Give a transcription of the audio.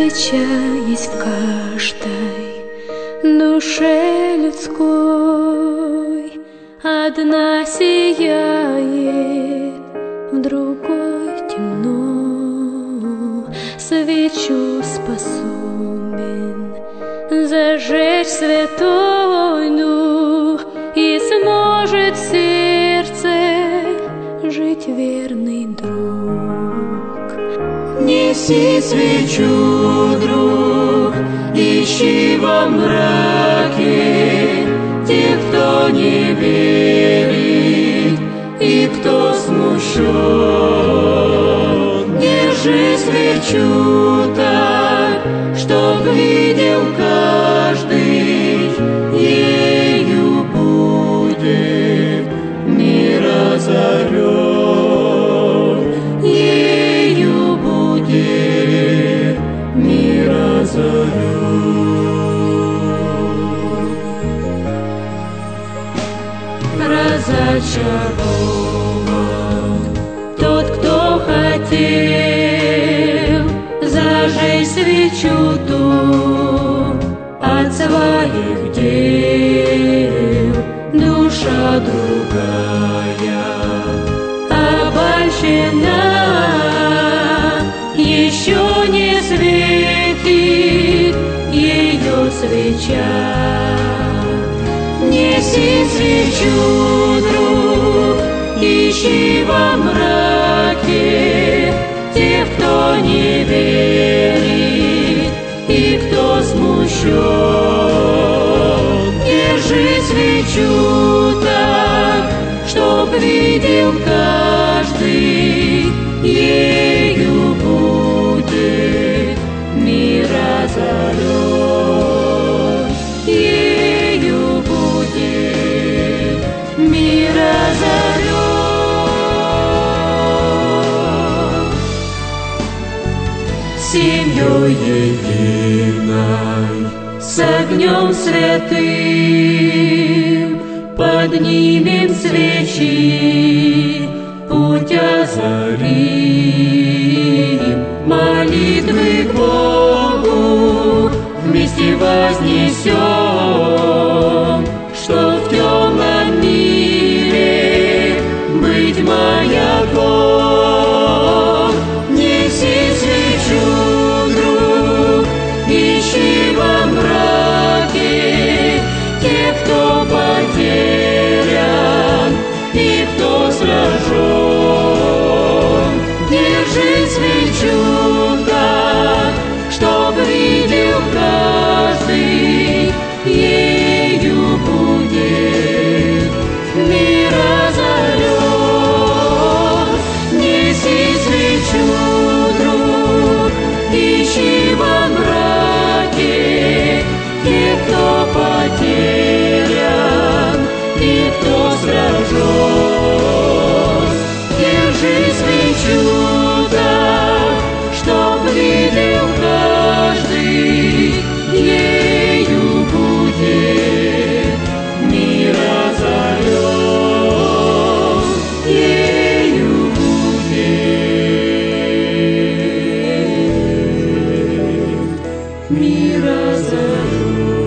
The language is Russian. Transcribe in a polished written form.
свеча есть в каждой душе людской. Одна сияет, в другой темно. Свечу способен зажечь Святой Дух, и сможет в сердце жить верный друг. Неси свечу, друг, ищи во мраке тех, кто не верит и кто смущен. Держи свечу так, чтоб видел каждый, ею будет мир озарен, ею будет мир озарен. Разочарован тот, кто хотел зажечь свечу ту от своих дел. Душа другая обольщена, еще не светит ее свеча. Неси свечу, друг, ищи во мраке тех, кто не верит и кто смущен. Держи свечу так, чтоб видел каждый, ею будет мир озарен, ею будет мир озарен. Семьей единой, с огнем святым, поднимем свечи, путь озарим, молитвы к Богу вместе вознесем, что в темном мире быть маяком. Неси свечу, друг, ищи во мраке тех, кто потерян и кто сражен. Держи свечу так, чтоб видел каждый, ею будет мир озарен. Неси свечу, друг, ищи во мраке тех, кто потерян и кто сражен. Держи свечу так, чтоб видел каждый, ею будет мир озарен, ею будет мир озарен.